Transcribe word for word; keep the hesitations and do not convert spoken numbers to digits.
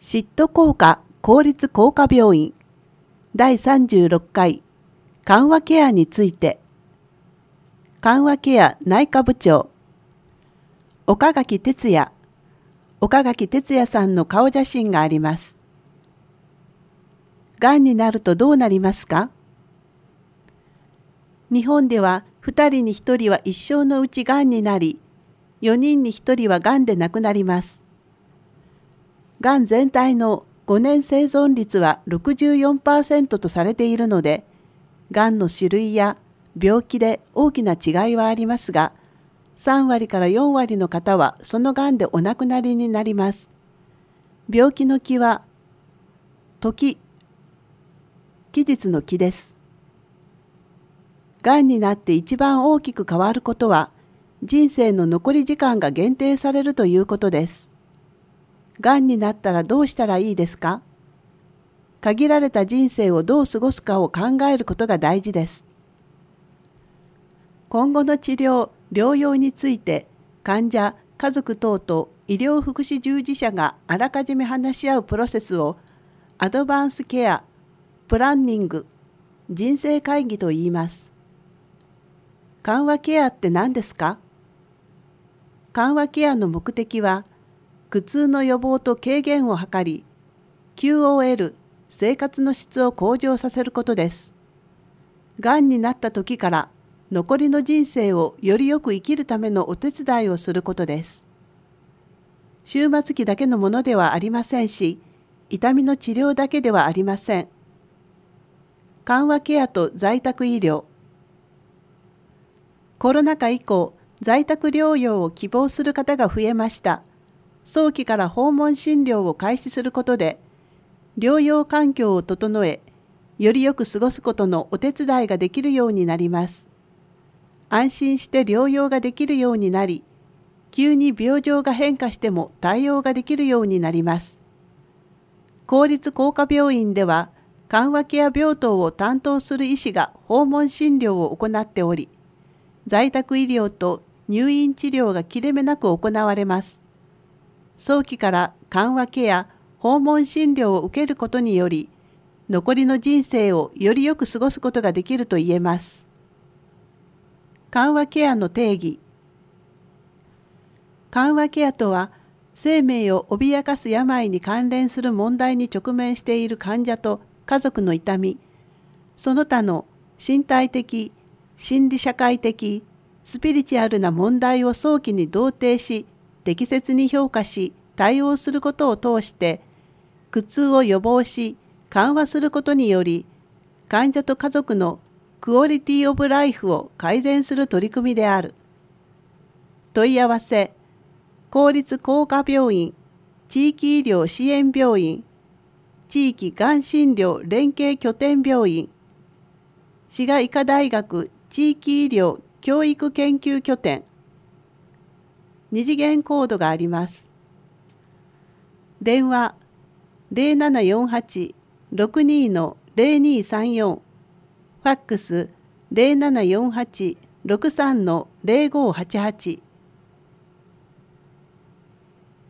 シット工科公立工科病院だいさんじゅうろっかい緩和ケアについて、緩和ケア内科部長岡垣哲也岡垣哲也さんの顔写真があります。がんになるとどうなりますか？日本ではふたりにひとりは一生のうちがんになり、よにんにひとりはがんで亡くなります。がん全体のごねん生存率は ろくじゅうよんパーセント とされているので、がんの種類や病気で大きな違いはありますが、さんわりからよんわりの方はそのがんでお亡くなりになります。病気の期は、時、期日の期です。がんになって一番大きく変わることは、人生の残り時間が限定されるということです。がんになったらどうしたらいいですか？限られた人生をどう過ごすかを考えることが大事です。今後の治療・療養について、患者・家族等と医療福祉従事者があらかじめ話し合うプロセスを、アドバンスケア・プランニング・人生会議と言います。緩和ケアって何ですか？緩和ケアの目的は、苦痛の予防と軽減を図り、キューオーエル、生活の質を向上させることです。がんになった時から残りの人生をよりよく生きるためのお手伝いをすることです。終末期だけのものではありませんし、痛みの治療だけではありません。緩和ケアと在宅医療。コロナ禍以降、在宅療養を希望する方が増えました。早期から訪問診療を開始することで、療養環境を整え、よりよく過ごすことのお手伝いができるようになります。安心して療養ができるようになり、急に病状が変化しても対応ができるようになります。公立工科病院では、緩和ケア病棟を担当する医師が訪問診療を行っており、在宅医療と入院治療が切れ目なく行われます。早期から緩和ケア、訪問診療を受けることにより、残りの人生をよりよく過ごすことができると言えます。緩和ケアの定義。緩和ケアとは、生命を脅かす病に関連する問題に直面している患者と家族の痛み、その他の身体的、心理社会的、スピリチュアルな問題を早期に同定し、適切に評価し、対応することを通して、苦痛を予防し、緩和することにより、患者と家族のクオリティオブライフを改善する取り組みである。問い合わせ、公立工科病院、地域医療支援病院、地域がん診療連携拠点病院、滋賀医科大学地域医療教育研究拠点、二次元コードがあります。電話ゼロななよんはち ろくに のゼロにさんよん、ファックスゼロななよんはち ろくさん のゼロごはちはち。